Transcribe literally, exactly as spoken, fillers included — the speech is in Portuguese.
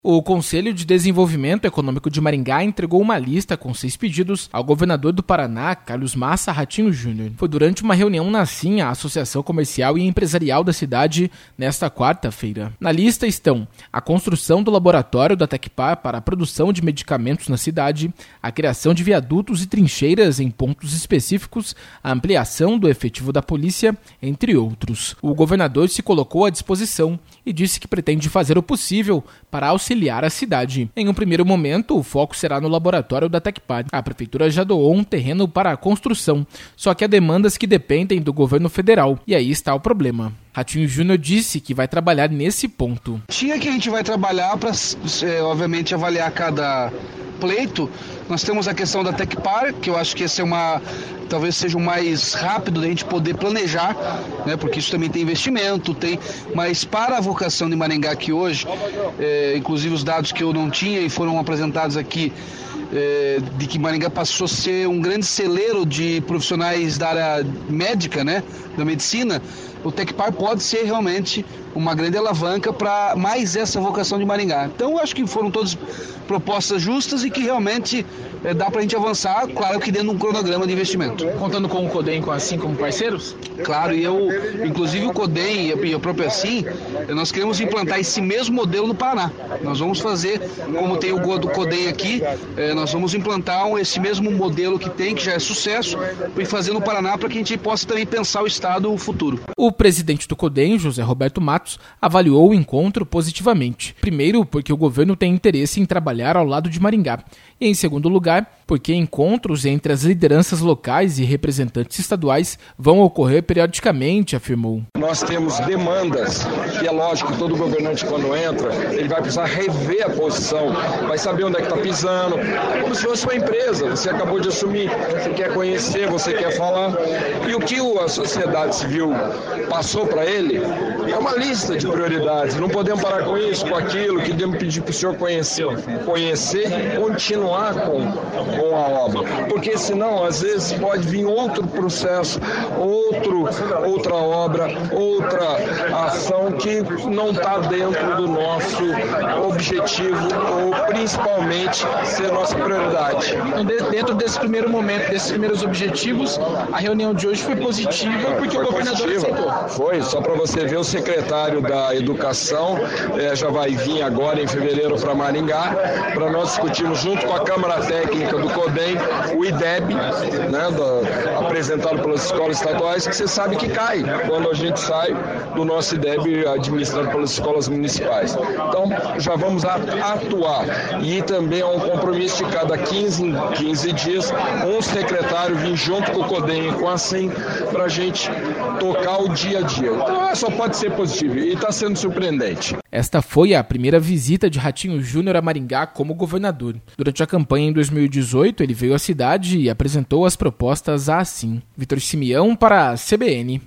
O Conselho de Desenvolvimento Econômico de Maringá entregou uma lista com seis pedidos ao governador do Paraná, Carlos Massa Ratinho Júnior. Foi durante uma reunião na ASIM, a Associação Comercial e Empresarial da cidade, nesta quarta-feira. Na lista estão a construção do laboratório da Tecpar para a produção de medicamentos na cidade, a criação de viadutos e trincheiras em pontos específicos, a ampliação do efetivo da polícia, entre outros. O governador se colocou à disposição e disse que pretende fazer o possível para auxiliar a cidade. Em um primeiro momento, o foco será no laboratório da Tecpar. A prefeitura já doou um terreno para a construção, só que há demandas que dependem do governo federal, e aí está o problema. Ratinho Júnior disse que vai trabalhar nesse ponto. Tinha que a gente vai trabalhar para, é, obviamente, avaliar cada pleito. Nós temos a questão da Tecpar, que eu acho que esse é uma, talvez seja o mais rápido da gente poder planejar, né, porque isso também tem investimento, tem, mas para a vocação de Maringá aqui hoje, é, inclusive os dados que eu não tinha e foram apresentados aqui, é, de que Maringá passou a ser um grande celeiro de profissionais da área médica, né, da medicina, o Tecpar pode ser realmente uma grande alavanca para mais essa vocação de Maringá. Então, eu acho que foram todas propostas justas e que realmente é, dá para a gente avançar, claro que dentro de um cronograma de investimento. Contando com o CODEM com a ASIM como parceiros? Claro, e eu, inclusive o CODEM e a própria ASIM, nós queremos implantar esse mesmo modelo no Paraná. Nós vamos fazer, como tem o do CODEM aqui, é, nós vamos implantar esse mesmo modelo que tem, que já é sucesso, e fazer no Paraná para que a gente possa também pensar o estado futuro. O presidente do CODEM, José Roberto Matos, avaliou o encontro positivamente. Primeiro, porque o governo tem interesse em trabalhar ao lado de Maringá. E, em segundo lugar, porque encontros entre as lideranças locais e representantes estaduais vão ocorrer periodicamente, afirmou. Nós temos demandas, e é lógico que todo governante, quando entra, ele vai precisar rever a posição, vai saber onde é que está pisando, como se fosse uma empresa. Você acabou de assumir, você quer conhecer, você quer falar. E o que a sociedade civil passou para ele é uma lista de prioridades. Não podemos parar com isso, com aquilo, que devemos pedir para o senhor conhecer, conhecer e continuar com, com a obra. Porque senão, às vezes, pode vir outro processo, outro, outra obra, outra ação que não está dentro do nosso objetivo ou principalmente ser nossa prioridade. Então, dentro desse primeiro momento, desses primeiros objetivos, a reunião de hoje foi positiva porque foi o governador positiva. aceitou. Foi, só para você ver, o secretário da Educação é, já vai vir agora em fevereiro para Maringá, para nós discutirmos junto com a Câmara Técnica do CODEM, o I D E B, né, da, apresentado pelas escolas estaduais, que você sabe que cai quando a gente sai do nosso I D E B administrado pelas escolas municipais. Então, já vamos atuar. E também há um compromisso de cada quinze, quinze dias, um secretário vir junto com o CODEM e com a ASIM para a gente tocar o dia a dia. Então, só pode ser positivo e está sendo surpreendente. Esta foi a primeira visita de Ratinho Júnior a Maringá como governador. Durante a campanha em dois mil e dezoito, ele veio à cidade e apresentou as propostas à ASIM. Vitor Simeão para a C B N.